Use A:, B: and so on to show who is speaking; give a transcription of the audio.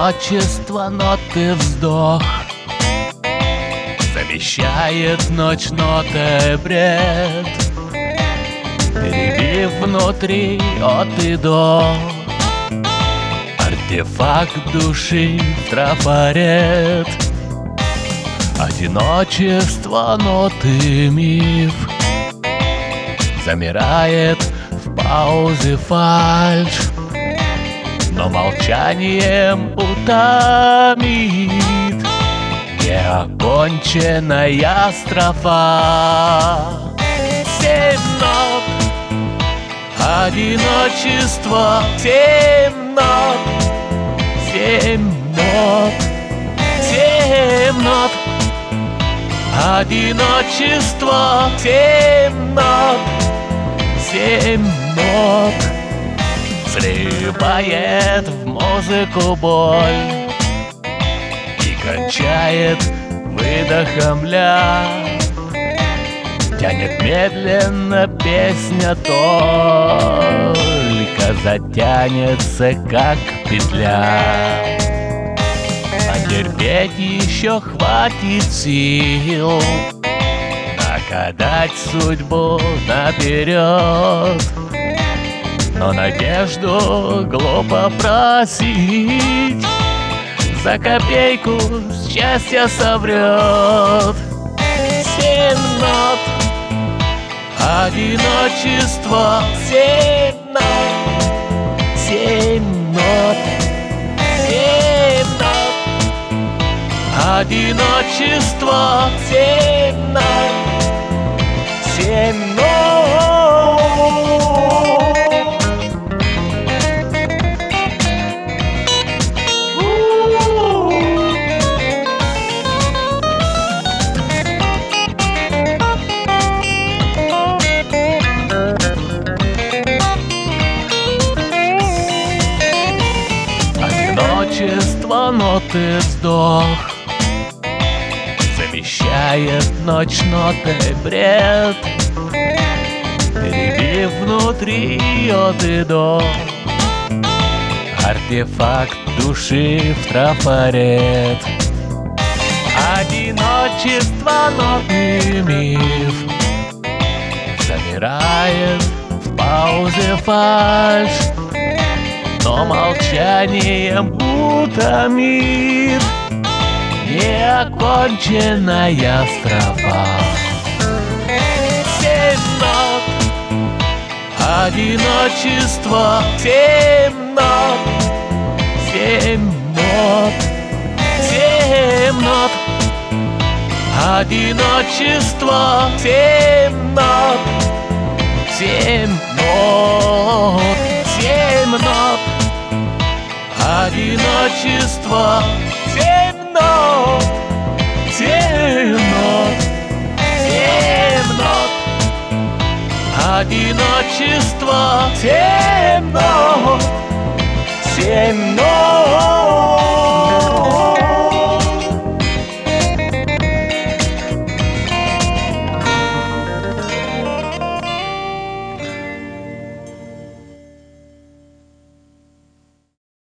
A: Одиночество, ноты вздох замещает ночь, ноты бред, перебив внутри от и до. Артефакт души в трафарет. Одиночество, ноты миф замирает в паузе фальшь, но молчанием утомит неоконченная строфа. 7 нот, одиночество, 7 нот, 7 нот, 7 нот, одиночество, 7 нот, 7 нот. Срывает в музыку боль и кончает выдохом ля. Тянет медленно песня, только затянется, как петля. А терпеть еще хватит сил, накатать судьбу наперед. Но надежду глупо просить, за копейку счастье соврет. 7 нот, одиночество, 7 нот, 7 нот, 7 нот, одиночество, 7 нот, 7 нот. Одиночество, ноты вздох замещает ночь, ноты бред, перебив внутри от и до. Артефакт души в трафарет. Одиночество, ноты миф замирает в паузе фальшь, но молчанием утомит неоконченная строфа. 7 нот, одиночество, 7 нот, 7 нот, 7 нот, одиночество, 7 нот, 7 нот, 7 нот, одиночество, 7 нот, 7 нот, 7 нот, одиночество, 7 нот, 7 нот.